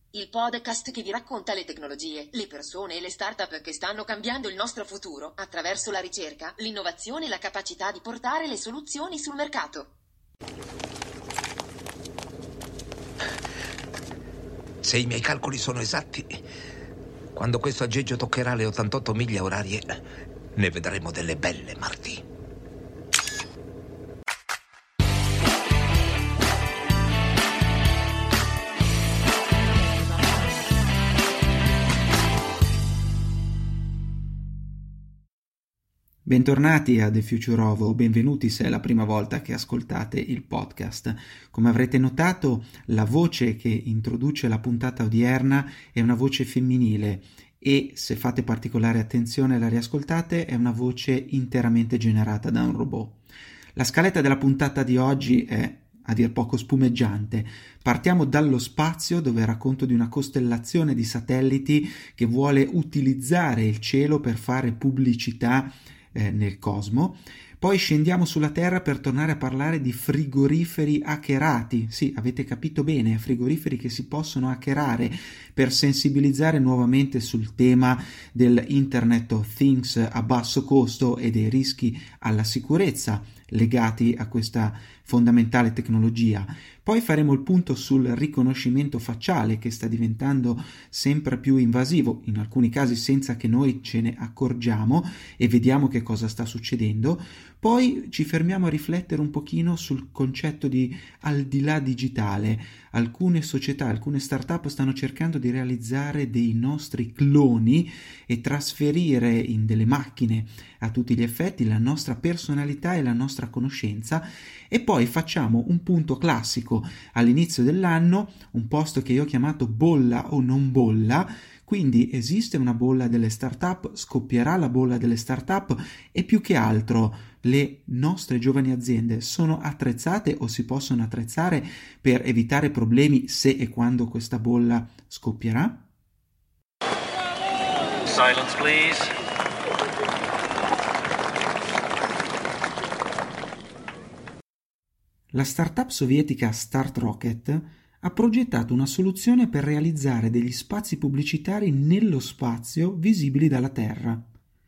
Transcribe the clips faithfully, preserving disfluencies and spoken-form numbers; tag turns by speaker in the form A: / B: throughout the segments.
A: il podcast che vi racconta le tecnologie, le persone e le start-up che stanno cambiando il nostro futuro attraverso la ricerca, l'innovazione e la capacità di portare le soluzioni sul mercato.
B: Se i miei calcoli sono esatti, quando questo aggeggio toccherà le ottantotto miglia orarie, ne vedremo delle belle, Marty.
C: Bentornati a The Future Of, o benvenuti se è la prima volta che ascoltate il podcast. Come avrete notato, la voce che introduce la puntata odierna è una voce femminile e, se fate particolare attenzione e la riascoltate, è una voce interamente generata da un robot. La scaletta della puntata di oggi è a dir poco spumeggiante. Partiamo dallo spazio, dove racconto di una costellazione di satelliti che vuole utilizzare il cielo per fare pubblicità Eh, nel cosmo. Poi scendiamo sulla Terra per tornare a parlare di frigoriferi hackerati. Sì, avete capito bene, frigoriferi che si possono hackerare per sensibilizzare nuovamente sul tema del Internet of Things a basso costo e dei rischi alla sicurezza legati a questa fondamentale tecnologia. Poi faremo il punto sul riconoscimento facciale, che sta diventando sempre più invasivo, in alcuni casi senza che noi ce ne accorgiamo, e vediamo che cosa sta succedendo. Poi ci fermiamo a riflettere un pochino sul concetto di al di là digitale. Alcune società, alcune start-up stanno cercando di realizzare dei nostri cloni e trasferire in delle macchine a tutti gli effetti la nostra personalità e la nostra conoscenza. E poi facciamo un punto classico all'inizio dell'anno, un posto che io ho chiamato bolla o non bolla. Quindi esiste una bolla delle start-up, scoppierà la bolla delle start-up e più che altro le nostre giovani aziende sono attrezzate o si possono attrezzare per evitare problemi se e quando questa bolla scoppierà?
D: Silence, please.
C: La startup sovietica Start Rocket ha progettato una soluzione per realizzare degli spazi pubblicitari nello spazio visibili dalla Terra.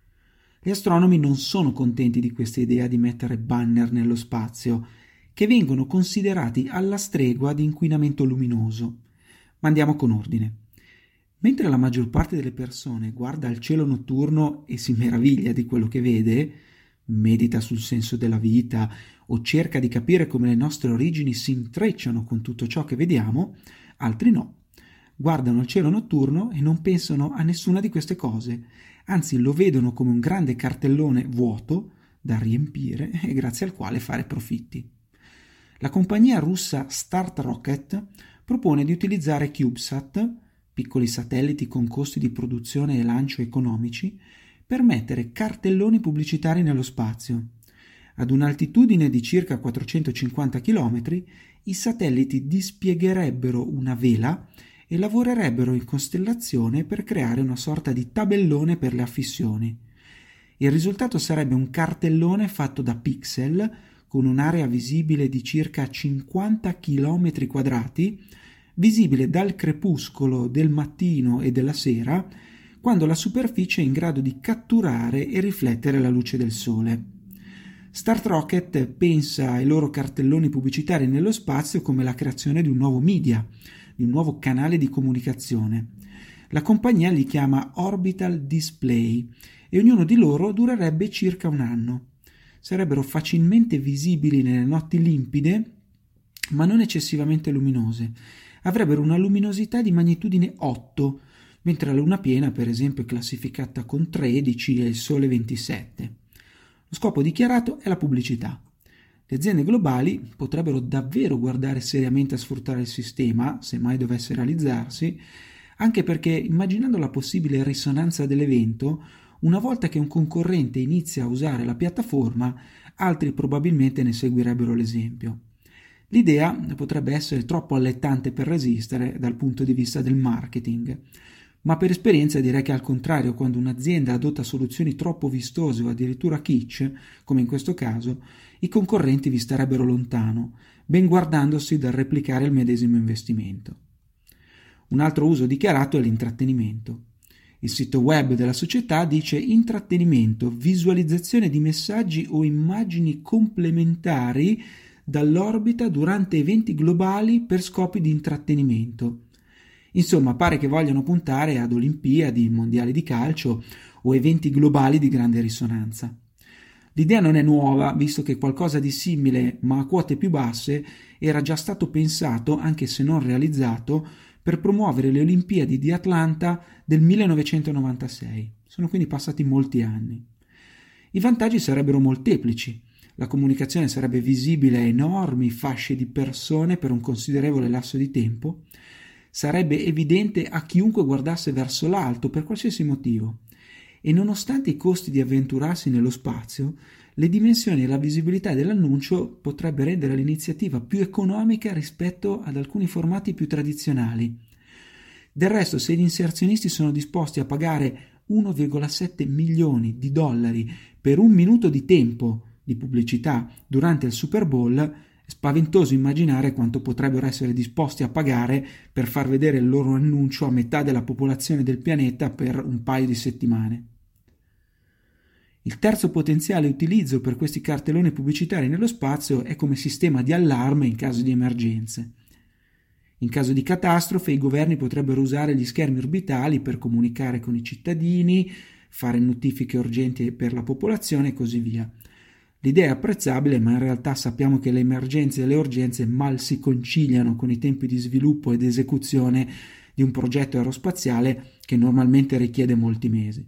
C: Gli astronomi non sono contenti di questa idea di mettere banner nello spazio, che vengono considerati alla stregua di inquinamento luminoso. Ma andiamo con ordine. Mentre la maggior parte delle persone guarda il cielo notturno e si meraviglia di quello che vede, medita sul senso della vita o cerca di capire come le nostre origini si intrecciano con tutto ciò che vediamo, altri no. Guardano il cielo notturno e non pensano a nessuna di queste cose, anzi lo vedono come un grande cartellone vuoto da riempire e grazie al quale fare profitti. La compagnia russa Start Rocket propone di utilizzare CubeSat, piccoli satelliti con costi di produzione e lancio economici, per mettere cartelloni pubblicitari nello spazio. Ad un'altitudine di circa quattrocentocinquanta chilometri, i satelliti dispiegherebbero una vela e lavorerebbero in costellazione per creare una sorta di tabellone per le affissioni. Il risultato sarebbe un cartellone fatto da pixel con un'area visibile di circa cinquanta chilometri quadrati, visibile dal crepuscolo del mattino e della sera, quando la superficie è in grado di catturare e riflettere la luce del sole. Start Rocket pensa ai loro cartelloni pubblicitari nello spazio come la creazione di un nuovo media, di un nuovo canale di comunicazione. La compagnia li chiama Orbital Display e ognuno di loro durerebbe circa un anno. Sarebbero facilmente visibili nelle notti limpide, ma non eccessivamente luminose. Avrebbero una luminosità di magnitudine otto, mentre la luna piena, per esempio, è classificata con tredici e il sole ventisette. Lo scopo dichiarato è la pubblicità. Le aziende globali potrebbero davvero guardare seriamente a sfruttare il sistema, se mai dovesse realizzarsi, anche perché, immaginando la possibile risonanza dell'evento, una volta che un concorrente inizia a usare la piattaforma, altri probabilmente ne seguirebbero l'esempio. L'idea potrebbe essere troppo allettante per resistere dal punto di vista del marketing, ma per esperienza direi che al contrario, quando un'azienda adotta soluzioni troppo vistose o addirittura kitsch, come in questo caso, i concorrenti vi starebbero lontano, ben guardandosi dal replicare il medesimo investimento. Un altro uso dichiarato è l'intrattenimento. Il sito web della società dice intrattenimento, visualizzazione di messaggi o immagini complementari dall'orbita durante eventi globali per scopi di intrattenimento. Insomma, pare che vogliano puntare ad Olimpiadi, mondiali di calcio o eventi globali di grande risonanza. L'idea non è nuova, visto che qualcosa di simile, ma a quote più basse, era già stato pensato, anche se non realizzato, per promuovere le Olimpiadi di Atlanta del millenovecentonovantasei. Sono quindi passati molti anni. I vantaggi sarebbero molteplici. La comunicazione sarebbe visibile a enormi fasce di persone per un considerevole lasso di tempo. Sarebbe evidente a chiunque guardasse verso l'alto per qualsiasi motivo. E nonostante i costi di avventurarsi nello spazio, le dimensioni e la visibilità dell'annuncio potrebbe rendere l'iniziativa più economica rispetto ad alcuni formati più tradizionali. Del resto, se gli inserzionisti sono disposti a pagare uno virgola sette milioni di dollari per un minuto di tempo di pubblicità durante il Super Bowl, è spaventoso immaginare quanto potrebbero essere disposti a pagare per far vedere il loro annuncio a metà della popolazione del pianeta per un paio di settimane. Il terzo potenziale utilizzo per questi cartelloni pubblicitari nello spazio è come sistema di allarme in caso di emergenze. In caso di catastrofe, i governi potrebbero usare gli schermi orbitali per comunicare con i cittadini, fare notifiche urgenti per la popolazione e così via. L'idea è apprezzabile, ma in realtà sappiamo che le emergenze e le urgenze mal si conciliano con i tempi di sviluppo ed esecuzione di un progetto aerospaziale che normalmente richiede molti mesi.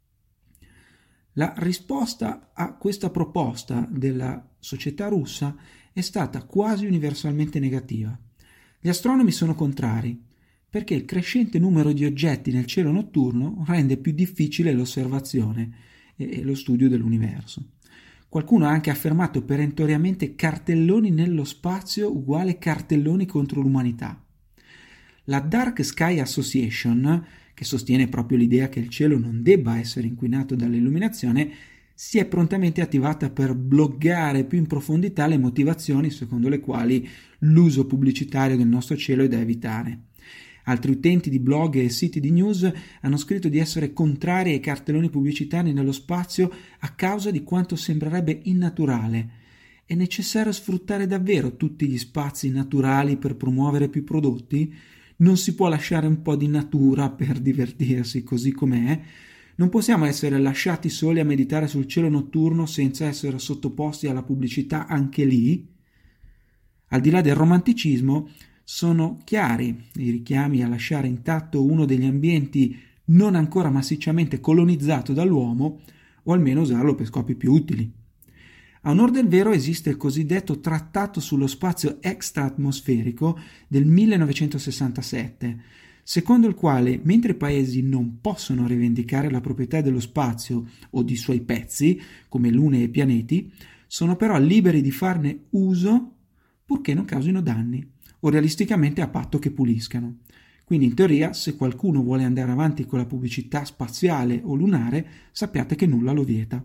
C: La risposta a questa proposta della società russa è stata quasi universalmente negativa. Gli astronomi sono contrari, perché il crescente numero di oggetti nel cielo notturno rende più difficile l'osservazione e lo studio dell'universo. Qualcuno ha anche affermato perentoriamente cartelloni nello spazio uguale cartelloni contro l'umanità. La Dark Sky Association, che sostiene proprio l'idea che il cielo non debba essere inquinato dall'illuminazione, si è prontamente attivata per bloggare più in profondità le motivazioni secondo le quali l'uso pubblicitario del nostro cielo è da evitare. Altri utenti di blog e siti di news hanno scritto di essere contrari ai cartelloni pubblicitari nello spazio a causa di quanto sembrerebbe innaturale. È necessario sfruttare davvero tutti gli spazi naturali per promuovere più prodotti? Non si può lasciare un po' di natura per divertirsi così com'è? Non possiamo essere lasciati soli a meditare sul cielo notturno senza essere sottoposti alla pubblicità anche lì? Al di là del romanticismo, sono chiari i richiami a lasciare intatto uno degli ambienti non ancora massicciamente colonizzato dall'uomo, o almeno usarlo per scopi più utili. A onor del vero esiste il cosiddetto Trattato sullo spazio extraatmosferico del millenovecentosessantasette, secondo il quale, mentre i paesi non possono rivendicare la proprietà dello spazio o di suoi pezzi, come lune e pianeti, sono però liberi di farne uso purché non causino danni, o realisticamente a patto che puliscano. Quindi in teoria, se qualcuno vuole andare avanti con la pubblicità spaziale o lunare, sappiate che nulla lo vieta.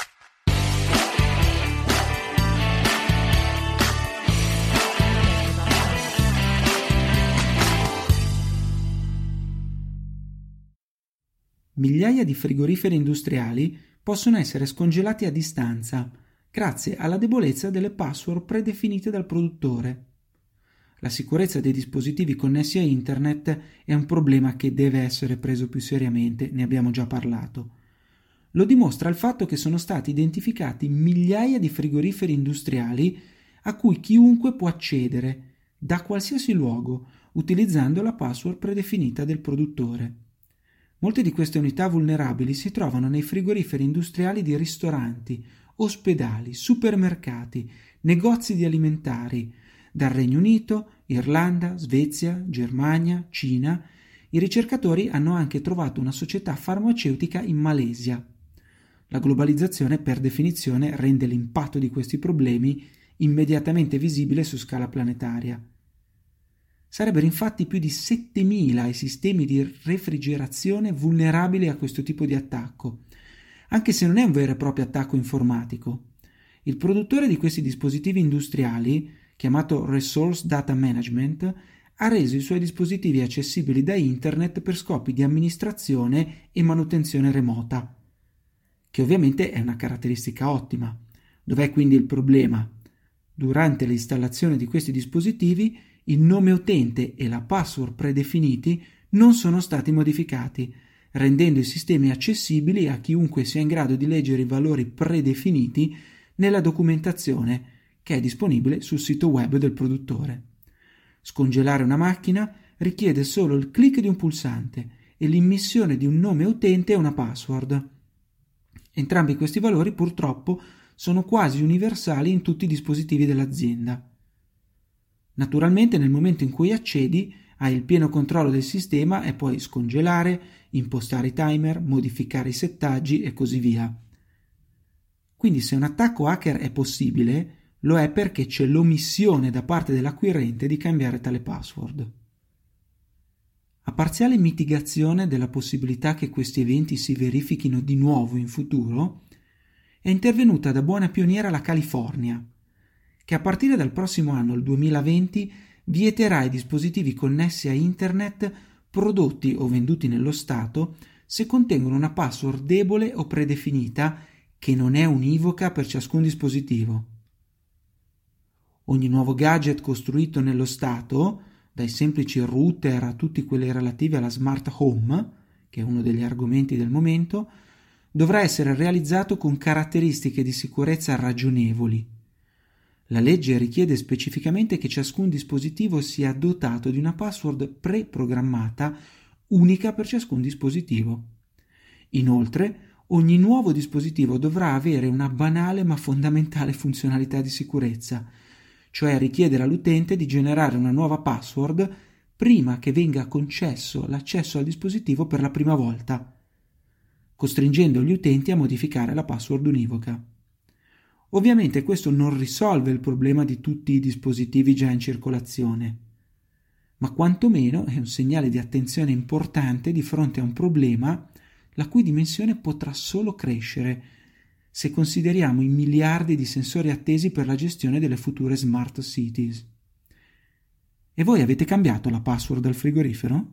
C: Migliaia di frigoriferi industriali possono essere scongelati a distanza, grazie alla debolezza delle password predefinite dal produttore. La sicurezza dei dispositivi connessi a Internet è un problema che deve essere preso più seriamente, ne abbiamo già parlato. Lo dimostra il fatto che sono stati identificati migliaia di frigoriferi industriali a cui chiunque può accedere, da qualsiasi luogo, utilizzando la password predefinita del produttore. Molte di queste unità vulnerabili si trovano nei frigoriferi industriali di ristoranti, ospedali, supermercati, negozi di alimentari, dal Regno Unito, Irlanda, Svezia, Germania, Cina. I ricercatori hanno anche trovato una società farmaceutica in Malesia. La globalizzazione, per definizione, rende l'impatto di questi problemi immediatamente visibile su scala planetaria. Sarebbero infatti più di settemila i sistemi di refrigerazione vulnerabili a questo tipo di attacco, anche se non è un vero e proprio attacco informatico. Il produttore di questi dispositivi industriali, chiamato Resource Data Management, ha reso i suoi dispositivi accessibili da Internet per scopi di amministrazione e manutenzione remota, che ovviamente è una caratteristica ottima. Dov'è quindi il problema? Durante l'installazione di questi dispositivi, il nome utente e la password predefiniti non sono stati modificati, rendendo i sistemi accessibili a chiunque sia in grado di leggere i valori predefiniti nella documentazione che è disponibile sul sito web del produttore. Scongelare una macchina richiede solo il click di un pulsante e l'immissione di un nome utente e una password. Entrambi questi valori purtroppo sono quasi universali in tutti i dispositivi dell'azienda. Naturalmente nel momento in cui accedi hai il pieno controllo del sistema e puoi scongelare, impostare i timer, modificare i settaggi e così via. Quindi se un attacco hacker è possibile, lo è perché c'è l'omissione da parte dell'acquirente di cambiare tale password. A parziale mitigazione della possibilità che questi eventi si verifichino di nuovo in futuro, è intervenuta da buona pioniera la California, che a partire dal prossimo anno, il duemilaventi, vieterà i dispositivi connessi a Internet prodotti o venduti nello Stato se contengono una password debole o predefinita che non è univoca per ciascun dispositivo. Ogni nuovo gadget costruito nello Stato, dai semplici router a tutti quelli relativi alla smart home, che è uno degli argomenti del momento, dovrà essere realizzato con caratteristiche di sicurezza ragionevoli. La legge richiede specificamente che ciascun dispositivo sia dotato di una password preprogrammata unica per ciascun dispositivo. Inoltre, ogni nuovo dispositivo dovrà avere una banale ma fondamentale funzionalità di sicurezza, cioè richiedere all'utente di generare una nuova password prima che venga concesso l'accesso al dispositivo per la prima volta, costringendo gli utenti a modificare la password univoca. Ovviamente questo non risolve il problema di tutti i dispositivi già in circolazione, ma quantomeno è un segnale di attenzione importante di fronte a un problema la cui dimensione potrà solo crescere se consideriamo i miliardi di sensori attesi per la gestione delle future smart cities. E voi avete cambiato la password del frigorifero?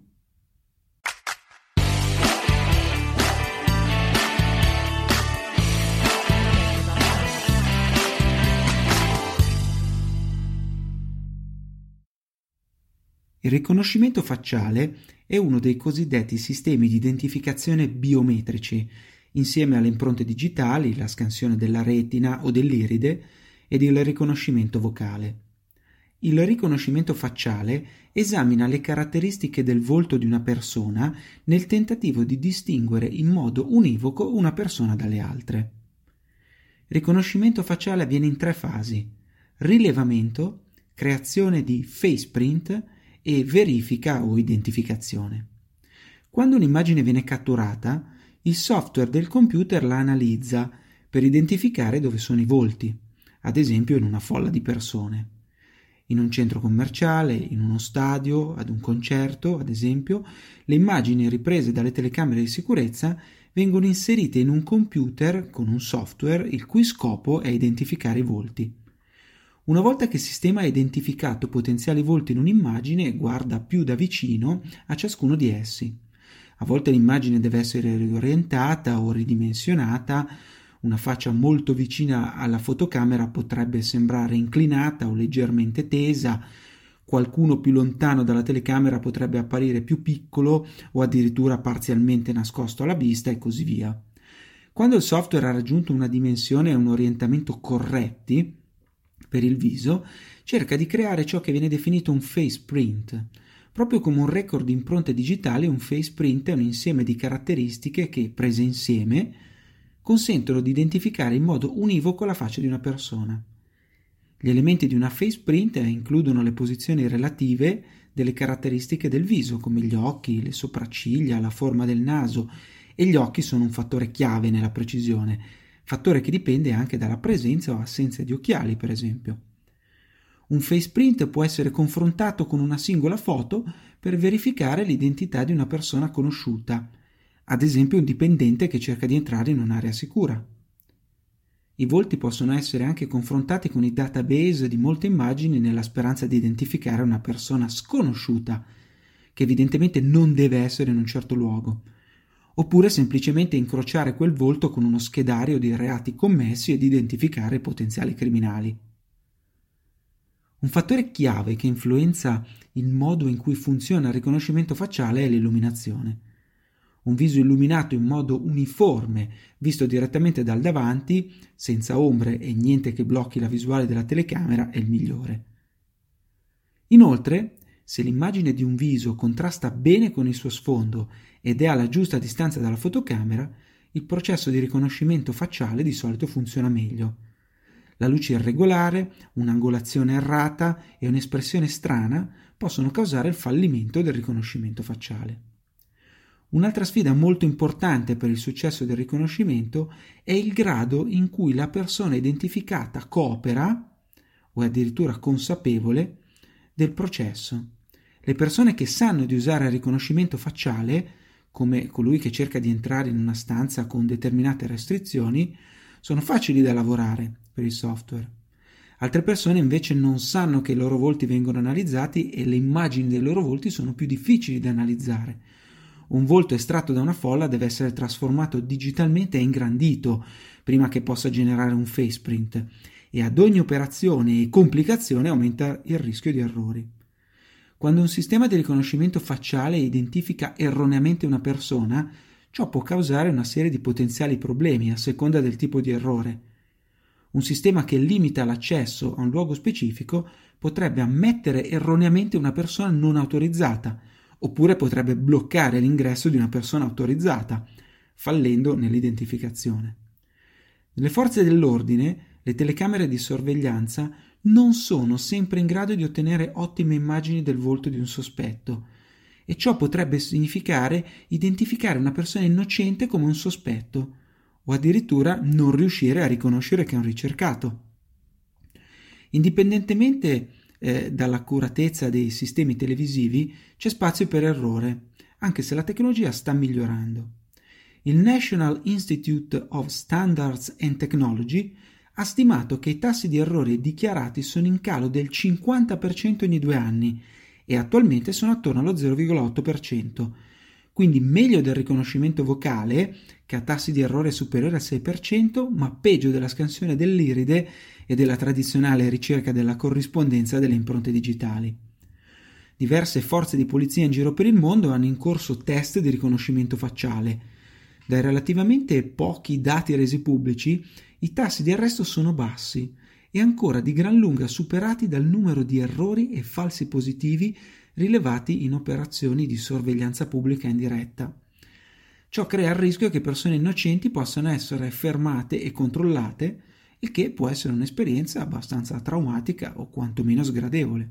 C: Il riconoscimento facciale è uno dei cosiddetti sistemi di identificazione biometrici, insieme alle impronte digitali, la scansione della retina o dell'iride ed il riconoscimento vocale. Il riconoscimento facciale esamina le caratteristiche del volto di una persona nel tentativo di distinguere in modo univoco una persona dalle altre. Il riconoscimento facciale avviene in tre fasi: rilevamento, creazione di faceprint e verifica o identificazione. Quando un'immagine viene catturata, il software del computer la analizza per identificare dove sono i volti, ad esempio in una folla di persone. In un centro commerciale, in uno stadio, ad un concerto, ad esempio, le immagini riprese dalle telecamere di sicurezza vengono inserite in un computer con un software il cui scopo è identificare i volti. Una volta che il sistema ha identificato potenziali volti in un'immagine, guarda più da vicino a ciascuno di essi. A volte l'immagine deve essere riorientata o ridimensionata, una faccia molto vicina alla fotocamera potrebbe sembrare inclinata o leggermente tesa, qualcuno più lontano dalla telecamera potrebbe apparire più piccolo o addirittura parzialmente nascosto alla vista e così via. Quando il software ha raggiunto una dimensione e un orientamento corretti per il viso, cerca di creare ciò che viene definito un faceprint. Proprio come un record di impronte digitali, un faceprint è un insieme di caratteristiche che, prese insieme, consentono di identificare in modo univoco la faccia di una persona. Gli elementi di una faceprint includono le posizioni relative delle caratteristiche del viso, come gli occhi, le sopracciglia, la forma del naso, e gli occhi sono un fattore chiave nella precisione, fattore che dipende anche dalla presenza o assenza di occhiali, per esempio. Un faceprint può essere confrontato con una singola foto per verificare l'identità di una persona conosciuta, ad esempio un dipendente che cerca di entrare in un'area sicura. I volti possono essere anche confrontati con i database di molte immagini nella speranza di identificare una persona sconosciuta, che evidentemente non deve essere in un certo luogo, oppure semplicemente incrociare quel volto con uno schedario di reati commessi ed identificare potenziali criminali. Un fattore chiave che influenza il modo in cui funziona il riconoscimento facciale è l'illuminazione. Un viso illuminato in modo uniforme, visto direttamente dal davanti, senza ombre e niente che blocchi la visuale della telecamera, è il migliore. Inoltre, se l'immagine di un viso contrasta bene con il suo sfondo ed è alla giusta distanza dalla fotocamera, il processo di riconoscimento facciale di solito funziona meglio. La luce irregolare, un'angolazione errata e un'espressione strana possono causare il fallimento del riconoscimento facciale. Un'altra sfida molto importante per il successo del riconoscimento è il grado in cui la persona identificata coopera, o è addirittura consapevole, del processo. Le persone che sanno di usare il riconoscimento facciale, come colui che cerca di entrare in una stanza con determinate restrizioni, sono facili da lavorare per il software. Altre persone invece non sanno che i loro volti vengono analizzati e le immagini dei loro volti sono più difficili da analizzare. Un volto estratto da una folla deve essere trasformato digitalmente e ingrandito prima che possa generare un faceprint, e ad ogni operazione e complicazione aumenta il rischio di errori. Quando un sistema di riconoscimento facciale identifica erroneamente una persona, ciò può causare una serie di potenziali problemi a seconda del tipo di errore. Un sistema che limita l'accesso a un luogo specifico potrebbe ammettere erroneamente una persona non autorizzata, oppure potrebbe bloccare l'ingresso di una persona autorizzata, fallendo nell'identificazione. Nelle forze dell'ordine, le telecamere di sorveglianza non sono sempre in grado di ottenere ottime immagini del volto di un sospetto, e ciò potrebbe significare identificare una persona innocente come un sospetto, o addirittura non riuscire a riconoscere che è un ricercato. Indipendentemente eh, dall'accuratezza dei sistemi televisivi, c'è spazio per errore, anche se la tecnologia sta migliorando. Il National Institute of Standards and Technology ha stimato che i tassi di errori dichiarati sono in calo del cinquanta per cento ogni due anni e attualmente sono attorno allo zero virgola otto per cento, quindi meglio del riconoscimento vocale, che ha tassi di errore superiori al sei per cento, ma peggio della scansione dell'iride e della tradizionale ricerca della corrispondenza delle impronte digitali. Diverse forze di polizia in giro per il mondo hanno in corso test di riconoscimento facciale. Dai relativamente pochi dati resi pubblici, i tassi di arresto sono bassi e ancora di gran lunga superati dal numero di errori e falsi positivi rilevati in operazioni di sorveglianza pubblica in diretta. Ciò crea il rischio che persone innocenti possano essere fermate e controllate, il che può essere un'esperienza abbastanza traumatica o quantomeno sgradevole.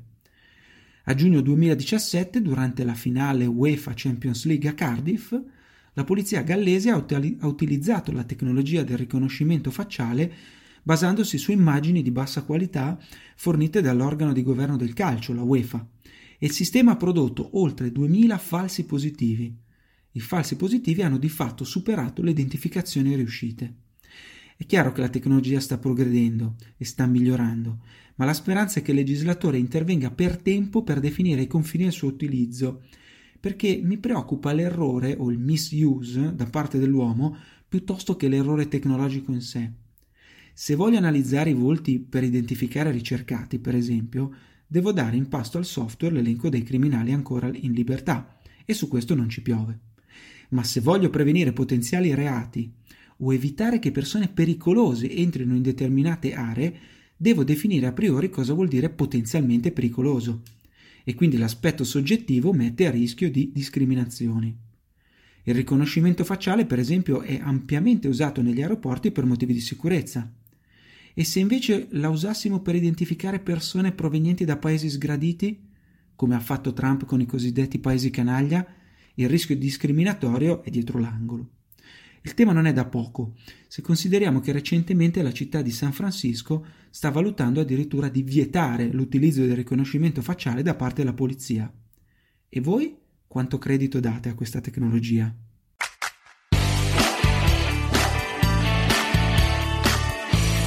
C: A giugno duemiladiciassette, durante la finale UEFA Champions League a Cardiff, la polizia gallese ha, utili- ha utilizzato la tecnologia del riconoscimento facciale basandosi su immagini di bassa qualità fornite dall'organo di governo del calcio, la UEFA, e il sistema ha prodotto oltre duemila falsi positivi. I falsi positivi hanno di fatto superato le identificazioni riuscite. È chiaro che la tecnologia sta progredendo e sta migliorando, ma la speranza è che il legislatore intervenga per tempo per definire i confini del suo utilizzo, perché mi preoccupa l'errore o il misuse da parte dell'uomo piuttosto che l'errore tecnologico in sé. Se voglio analizzare i volti per identificare ricercati, per esempio, devo dare in pasto al software l'elenco dei criminali ancora in libertà, e su questo non ci piove. Ma se voglio prevenire potenziali reati o evitare che persone pericolose entrino in determinate aree, devo definire a priori cosa vuol dire potenzialmente pericoloso, e quindi l'aspetto soggettivo mette a rischio di discriminazioni. Il riconoscimento facciale, per esempio, è ampiamente usato negli aeroporti per motivi di sicurezza. E se invece la usassimo per identificare persone provenienti da paesi sgraditi, come ha fatto Trump con i cosiddetti paesi canaglia, il rischio discriminatorio è dietro l'angolo. Il tema non è da poco, se consideriamo che recentemente la città di San Francisco sta valutando addirittura di vietare l'utilizzo del riconoscimento facciale da parte della polizia. E voi quanto credito date a questa tecnologia?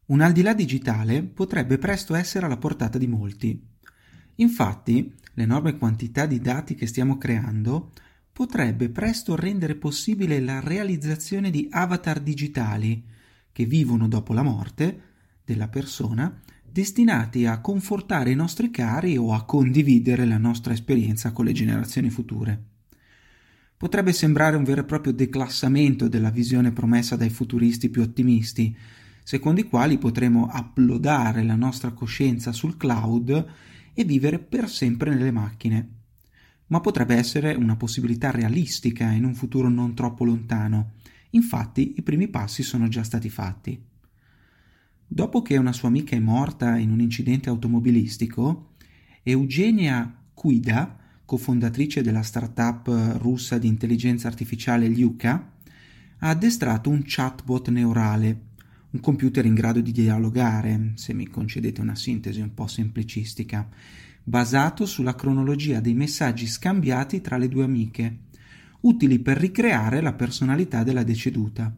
C: Un al di là digitale potrebbe presto essere alla portata di molti. Infatti, l'enorme quantità di dati che stiamo creando potrebbe presto rendere possibile la realizzazione di avatar digitali che vivono dopo la morte della persona, destinati a confortare i nostri cari o a condividere la nostra esperienza con le generazioni future. Potrebbe sembrare un vero e proprio declassamento della visione promessa dai futuristi più ottimisti, secondo i quali potremo uploadare la nostra coscienza sul cloud e vivere per sempre nelle macchine. Ma potrebbe essere una possibilità realistica in un futuro non troppo lontano. Infatti, i primi passi sono già stati fatti. Dopo che una sua amica è morta in un incidente automobilistico, Eugenia Kuida, cofondatrice della startup russa di intelligenza artificiale Lyuka, ha addestrato un chatbot neurale, un computer in grado di dialogare, se mi concedete una sintesi un po' semplicistica, basato sulla cronologia dei messaggi scambiati tra le due amiche, utili per ricreare la personalità della deceduta.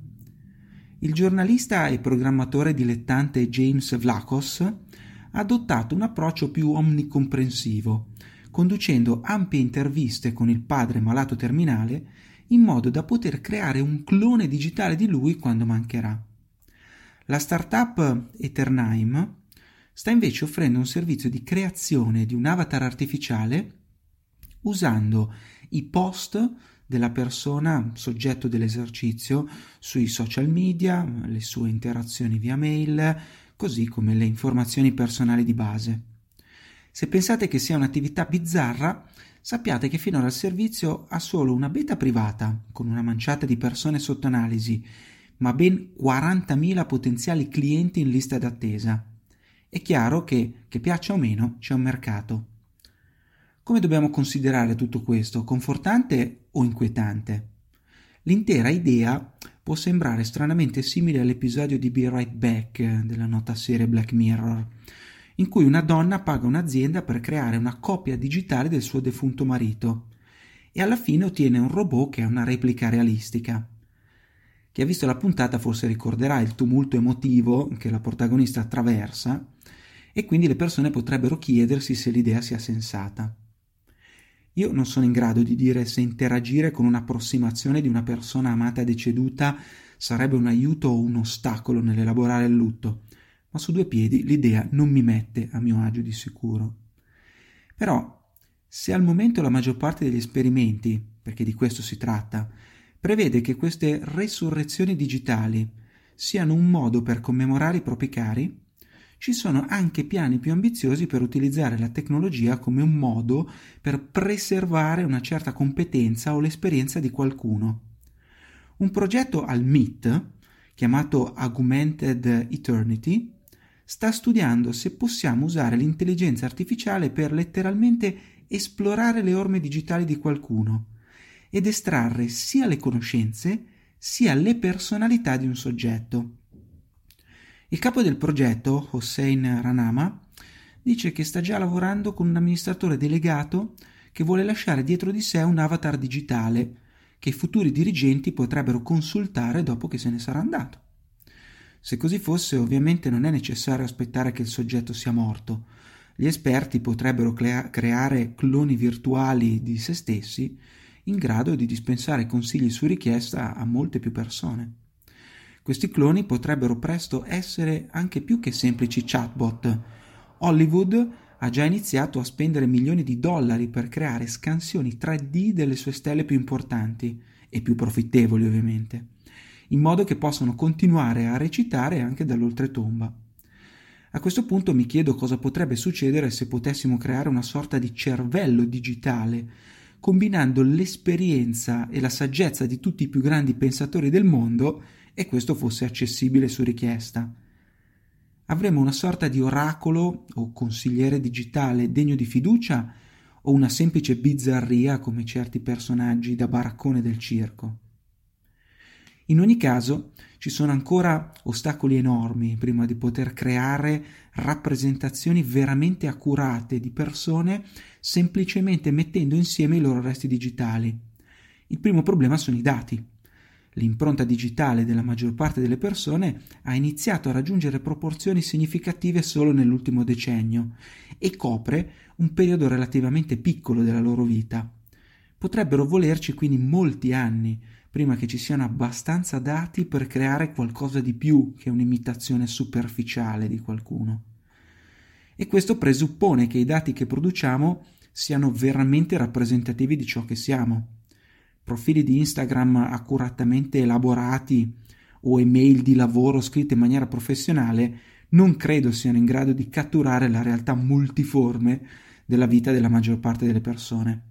C: Il giornalista e programmatore dilettante James Vlachos ha adottato un approccio più omnicomprensivo, conducendo ampie interviste con il padre malato terminale in modo da poter creare un clone digitale di lui quando mancherà. La startup Eternime sta invece offrendo un servizio di creazione di un avatar artificiale usando i post della persona soggetto dell'esercizio sui social media, le sue interazioni via mail, così come le informazioni personali di base. Se pensate che sia un'attività bizzarra, sappiate che finora il servizio ha solo una beta privata, con una manciata di persone sotto analisi, ma ben quarantamila potenziali clienti in lista d'attesa. È chiaro che, che piaccia o meno, c'è un mercato. Come dobbiamo considerare tutto questo? Confortante o inquietante? L'intera idea può sembrare stranamente simile all'episodio di Be Right Back della nota serie Black Mirror, in cui una donna paga un'azienda per creare una copia digitale del suo defunto marito e alla fine ottiene un robot che è una replica realistica. Chi ha visto la puntata forse ricorderà il tumulto emotivo che la protagonista attraversa e quindi le persone potrebbero chiedersi se l'idea sia sensata. Io non sono in grado di dire se interagire con un'approssimazione di una persona amata deceduta sarebbe un aiuto o un ostacolo nell'elaborare il lutto, ma su due piedi l'idea non mi mette a mio agio di sicuro. Però, se al momento la maggior parte degli esperimenti, perché di questo si tratta, prevede che queste resurrezioni digitali siano un modo per commemorare i propri cari, ci sono anche piani più ambiziosi per utilizzare la tecnologia come un modo per preservare una certa competenza o l'esperienza di qualcuno. Un progetto al M I T, chiamato Augmented Eternity, sta studiando se possiamo usare l'intelligenza artificiale per letteralmente esplorare le orme digitali di qualcuno ed estrarre sia le conoscenze sia le personalità di un soggetto. Il capo del progetto, Hossein Ranama, dice che sta già lavorando con un amministratore delegato che vuole lasciare dietro di sé un avatar digitale che i futuri dirigenti potrebbero consultare dopo che se ne sarà andato. Se così fosse, ovviamente non è necessario aspettare che il soggetto sia morto. Gli esperti potrebbero crea- creare cloni virtuali di se stessi in grado di dispensare consigli su richiesta a molte più persone. Questi cloni potrebbero presto essere anche più che semplici chatbot. Hollywood ha già iniziato a spendere milioni di dollari per creare scansioni tre D delle sue stelle più importanti e più profittevoli, ovviamente, in modo che possano continuare a recitare anche dall'oltretomba. A questo punto mi chiedo cosa potrebbe succedere se potessimo creare una sorta di cervello digitale, combinando l'esperienza e la saggezza di tutti i più grandi pensatori del mondo e questo fosse accessibile su richiesta. Avremo una sorta di oracolo o consigliere digitale degno di fiducia o una semplice bizzarria come certi personaggi da baraccone del circo? In ogni caso, ci sono ancora ostacoli enormi prima di poter creare rappresentazioni veramente accurate di persone semplicemente mettendo insieme i loro resti digitali. Il primo problema sono i dati. L'impronta digitale della maggior parte delle persone ha iniziato a raggiungere proporzioni significative solo nell'ultimo decennio e copre un periodo relativamente piccolo della loro vita. Potrebbero volerci quindi molti anni prima che ci siano abbastanza dati per creare qualcosa di più che un'imitazione superficiale di qualcuno. E questo presuppone che i dati che produciamo siano veramente rappresentativi di ciò che siamo. Profili di Instagram accuratamente elaborati o email di lavoro scritte in maniera professionale non credo siano in grado di catturare la realtà multiforme della vita della maggior parte delle persone.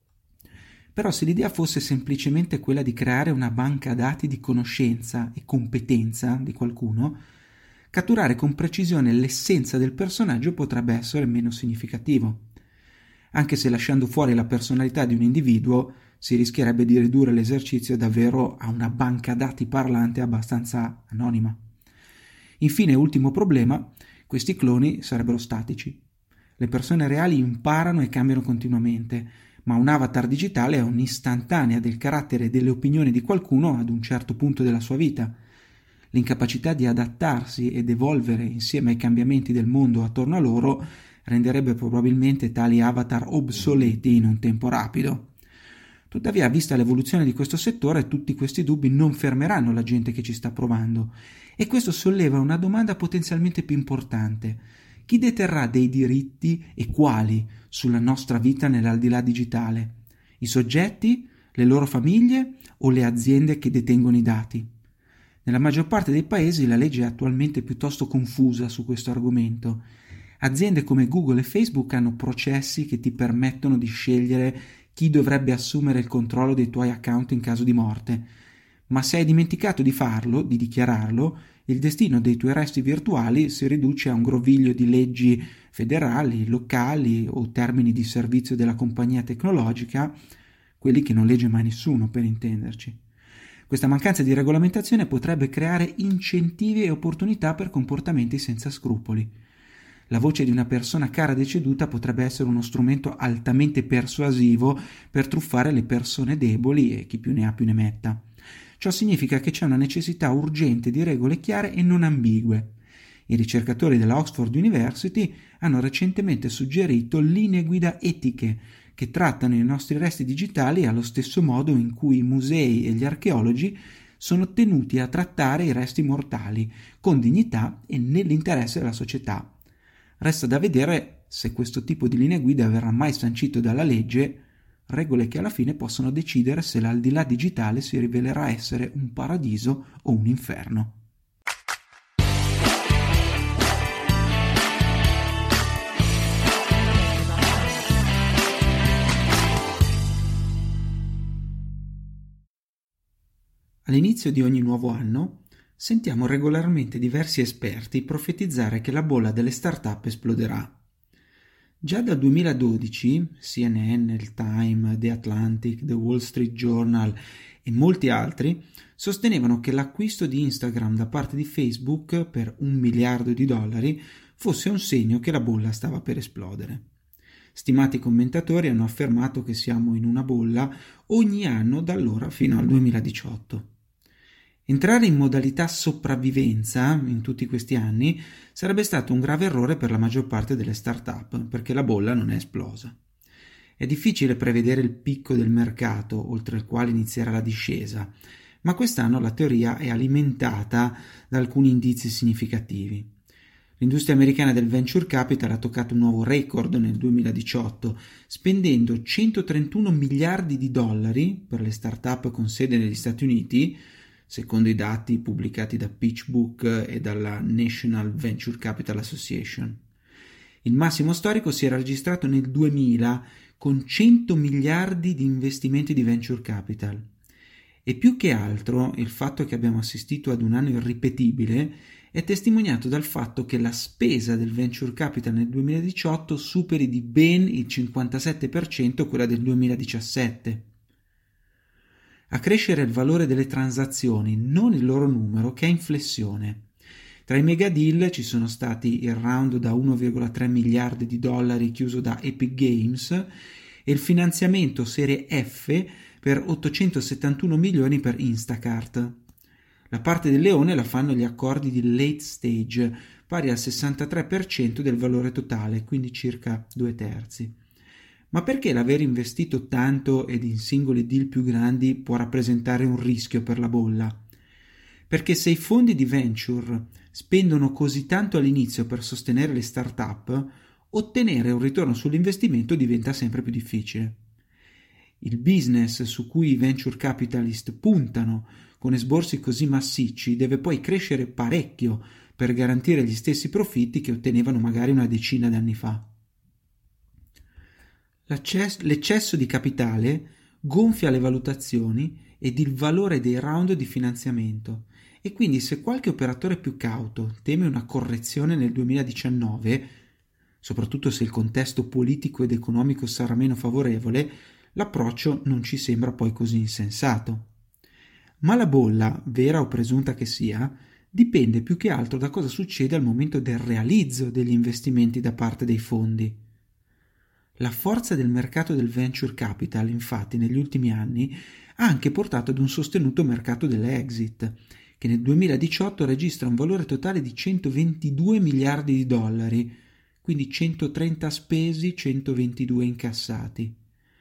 C: Però se l'idea fosse semplicemente quella di creare una banca dati di conoscenza e competenza di qualcuno, catturare con precisione l'essenza del personaggio potrebbe essere meno significativo. Anche se lasciando fuori la personalità di un individuo si rischierebbe di ridurre l'esercizio davvero a una banca dati parlante abbastanza anonima. Infine, ultimo problema, questi cloni sarebbero statici. Le persone reali imparano e cambiano continuamente, ma un avatar digitale è un'istantanea del carattere e delle opinioni di qualcuno ad un certo punto della sua vita. L'incapacità di adattarsi ed evolvere insieme ai cambiamenti del mondo attorno a loro renderebbe probabilmente tali avatar obsoleti in un tempo rapido. Tuttavia, vista l'evoluzione di questo settore, tutti questi dubbi non fermeranno la gente che ci sta provando, e questo solleva una domanda potenzialmente più importante. Chi deterrà dei diritti e quali sulla nostra vita nell'aldilà digitale? I soggetti, le loro famiglie o le aziende che detengono i dati? Nella maggior parte dei paesi la legge è attualmente piuttosto confusa su questo argomento. Aziende come Google e Facebook hanno processi che ti permettono di scegliere chi dovrebbe assumere il controllo dei tuoi account in caso di morte, ma se hai dimenticato di farlo, di dichiararlo, il destino dei tuoi resti virtuali si riduce a un groviglio di leggi federali, locali o termini di servizio della compagnia tecnologica, quelli che non legge mai nessuno, per intenderci. Questa mancanza di regolamentazione potrebbe creare incentivi e opportunità per comportamenti senza scrupoli. La voce di una persona cara deceduta potrebbe essere uno strumento altamente persuasivo per truffare le persone deboli e chi più ne ha più ne metta. Ciò significa che c'è una necessità urgente di regole chiare e non ambigue. I ricercatori della Oxford University hanno recentemente suggerito linee guida etiche che trattano i nostri resti digitali allo stesso modo in cui i musei e gli archeologi sono tenuti a trattare i resti mortali, con dignità e nell'interesse della società. Resta da vedere se questo tipo di linee guida verrà mai sancito dalla legge, regole che alla fine possono decidere se l'aldilà digitale si rivelerà essere un paradiso o un inferno. All'inizio di ogni nuovo anno sentiamo regolarmente diversi esperti profetizzare che la bolla delle start-up esploderà. Già dal duemiladodici C N N, il Time, The Atlantic, The Wall Street Journal e molti altri sostenevano che l'acquisto di Instagram da parte di Facebook per un miliardo di dollari fosse un segno che la bolla stava per esplodere. Stimati commentatori hanno affermato che siamo in una bolla ogni anno da allora fino al duemiladiciotto. Entrare in modalità sopravvivenza in tutti questi anni sarebbe stato un grave errore per la maggior parte delle start-up, perché la bolla non è esplosa. È difficile prevedere il picco del mercato, oltre il quale inizierà la discesa, ma quest'anno la teoria è alimentata da alcuni indizi significativi. L'industria americana del venture capital ha toccato un nuovo record nel duemiladiciotto, spendendo centotrentuno miliardi di dollari per le start-up con sede negli Stati Uniti, secondo i dati pubblicati da PitchBook e dalla National Venture Capital Association. Il massimo storico si era registrato nel duemila con cento miliardi di investimenti di venture capital. E più che altro il fatto che abbiamo assistito ad un anno irripetibile è testimoniato dal fatto che la spesa del venture capital nel duemiladiciotto superi di ben il cinquantasette per cento quella del duemiladiciassette. A crescere il valore delle transazioni, non il loro numero, che è in flessione. Tra i mega deal ci sono stati il round da uno virgola tre miliardi di dollari chiuso da Epic Games e il finanziamento serie F per ottocentosettantuno milioni per Instacart. La parte del leone la fanno gli accordi di late stage, pari al sessantatré per cento del valore totale, quindi circa due terzi. Ma perché l'aver investito tanto ed in singoli deal più grandi può rappresentare un rischio per la bolla? Perché se i fondi di venture spendono così tanto all'inizio per sostenere le start-up, ottenere un ritorno sull'investimento diventa sempre più difficile. Il business su cui i venture capitalist puntano con esborsi così massicci deve poi crescere parecchio per garantire gli stessi profitti che ottenevano magari una decina d'anni fa. L'eccesso di capitale gonfia le valutazioni ed il valore dei round di finanziamento e quindi se qualche operatore più cauto teme una correzione nel duemiladiciannove, soprattutto se il contesto politico ed economico sarà meno favorevole, l'approccio non ci sembra poi così insensato. Ma la bolla, vera o presunta che sia, dipende più che altro da cosa succede al momento del realizzo degli investimenti da parte dei fondi. La forza del mercato del venture capital, infatti, negli ultimi anni ha anche portato ad un sostenuto mercato delle exit, che nel duemiladiciotto registra un valore totale di centoventidue miliardi di dollari, quindi centotrenta spesi, centoventidue incassati.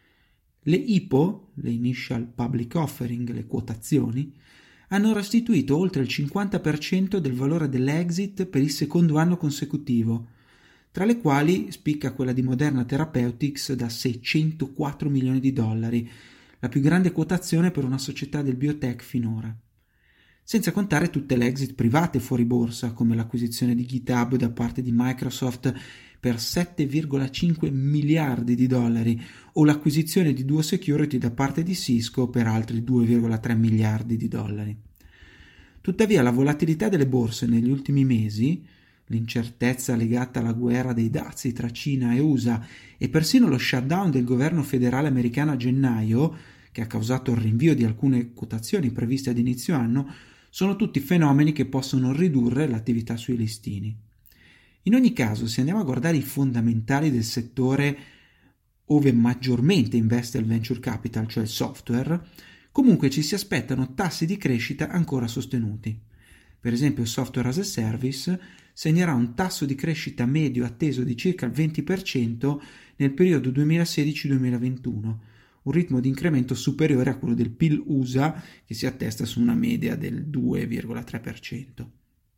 C: Le I P O, le Initial Public Offering, le quotazioni, hanno restituito oltre il cinquanta per cento del valore dell'exit per il secondo anno consecutivo, tra le quali spicca quella di Moderna Therapeutics da seicentoquattro milioni di dollari, la più grande quotazione per una società del biotech finora. Senza contare tutte le exit private fuori borsa, come l'acquisizione di GitHub da parte di Microsoft per sette virgola cinque miliardi di dollari o l'acquisizione di Duo Security da parte di Cisco per altri due virgola tre miliardi di dollari. Tuttavia la volatilità delle borse negli ultimi mesi, l'incertezza legata alla guerra dei dazi tra Cina e U S A e persino lo shutdown del governo federale americano a gennaio, che ha causato il rinvio di alcune quotazioni previste ad inizio anno, sono tutti fenomeni che possono ridurre l'attività sui listini. In ogni caso, se andiamo a guardare i fondamentali del settore ove maggiormente investe il venture capital, cioè il software, comunque ci si aspettano tassi di crescita ancora sostenuti. Per esempio, il software as a service segnerà un tasso di crescita medio atteso di circa il venti per cento nel periodo duemilasedici duemilaventuno, un ritmo di incremento superiore a quello del P I L U S A che si attesta su una media del due virgola tre per cento.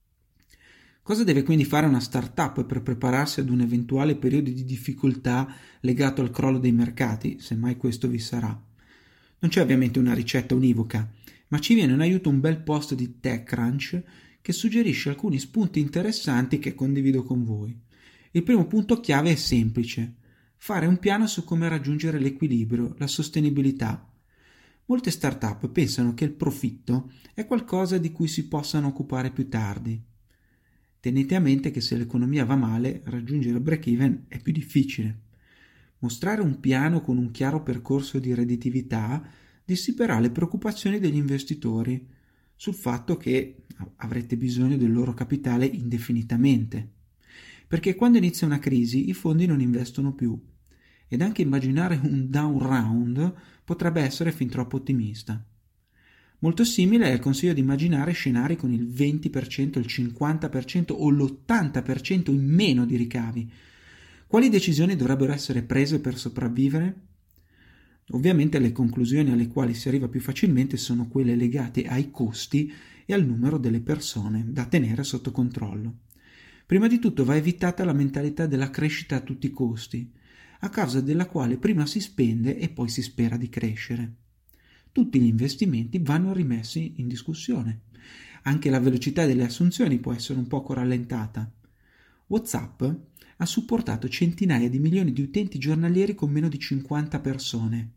C: Cosa deve quindi fare una startup per prepararsi ad un eventuale periodo di difficoltà legato al crollo dei mercati, se mai questo vi sarà? Non c'è ovviamente una ricetta univoca, ma ci viene in aiuto un bel post di TechCrunch che suggerisce alcuni spunti interessanti che condivido con voi. Il primo punto chiave è semplice: fare un piano su come raggiungere l'equilibrio, la sostenibilità. Molte startup pensano che il profitto è qualcosa di cui si possano occupare più tardi. Tenete a mente che se l'economia va male, raggiungere il break-even è più difficile. Mostrare un piano con un chiaro percorso di redditività dissiperà le preoccupazioni degli investitori sul fatto che avrete bisogno del loro capitale indefinitamente. Perché quando inizia una crisi i fondi non investono più ed anche immaginare un down round potrebbe essere fin troppo ottimista. Molto simile è il consiglio di immaginare scenari con il venti per cento, il cinquanta per cento o l'ottanta per cento in meno di ricavi. Quali decisioni dovrebbero essere prese per sopravvivere? Ovviamente le conclusioni alle quali si arriva più facilmente sono quelle legate ai costi e al numero delle persone da tenere sotto controllo. Prima di tutto va evitata la mentalità della crescita a tutti i costi, a causa della quale prima si spende e poi si spera di crescere. Tutti gli investimenti vanno rimessi in discussione. Anche la velocità delle assunzioni può essere un poco rallentata. WhatsApp ha supportato centinaia di milioni di utenti giornalieri con meno di cinquanta persone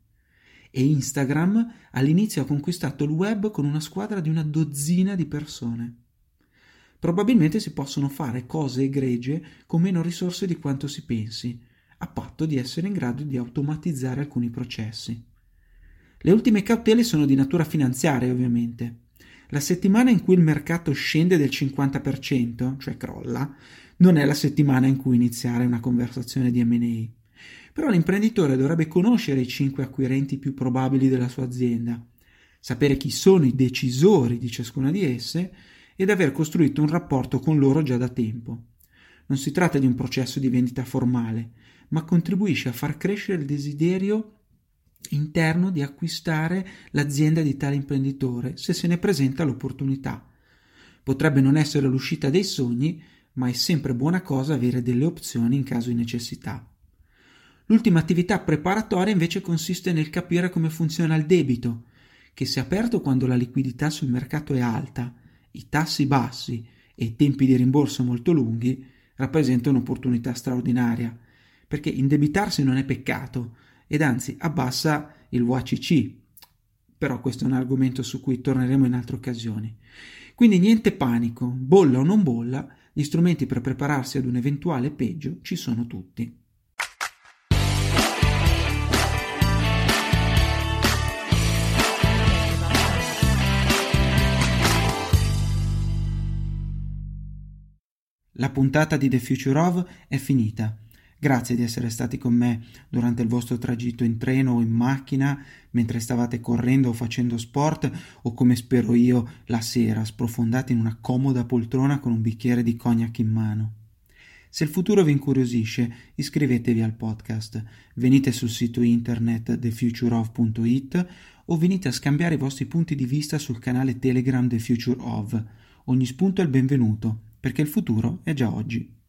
C: e Instagram all'inizio ha conquistato il web con una squadra di una dozzina di persone. Probabilmente si possono fare cose egregie con meno risorse di quanto si pensi, a patto di essere in grado di automatizzare alcuni processi. Le ultime cautele sono di natura finanziaria, ovviamente. La settimana in cui il mercato scende del cinquanta per cento, cioè crolla, non è la settimana in cui iniziare una conversazione di emme and A. Però l'imprenditore dovrebbe conoscere i cinque acquirenti più probabili della sua azienda, sapere chi sono i decisori di ciascuna di esse ed aver costruito un rapporto con loro già da tempo. Non si tratta di un processo di vendita formale, ma contribuisce a far crescere il desiderio interno di acquistare l'azienda di tale imprenditore se se ne presenta l'opportunità. Potrebbe non essere l'uscita dei sogni, ma è sempre buona cosa avere delle opzioni in caso di necessità. L'ultima attività preparatoria invece consiste nel capire come funziona il debito, che se aperto quando la liquidità sul mercato è alta, i tassi bassi e i tempi di rimborso molto lunghi, rappresenta un'opportunità straordinaria, perché indebitarsi non è peccato ed anzi abbassa il V A C C. Però questo è un argomento su cui torneremo in altre occasioni. Quindi niente panico, bolla o non bolla, gli strumenti per prepararsi ad un eventuale peggio ci sono tutti. La puntata di The Future of è finita. Grazie di essere stati con me durante il vostro tragitto in treno o in macchina, mentre stavate correndo o facendo sport, o come spero io la sera, sprofondati in una comoda poltrona con un bicchiere di cognac in mano. Se il futuro vi incuriosisce, iscrivetevi al podcast, venite sul sito internet the future of punto it o venite a scambiare i vostri punti di vista sul canale Telegram The Future of. Ogni spunto è il benvenuto, perché il futuro è già oggi.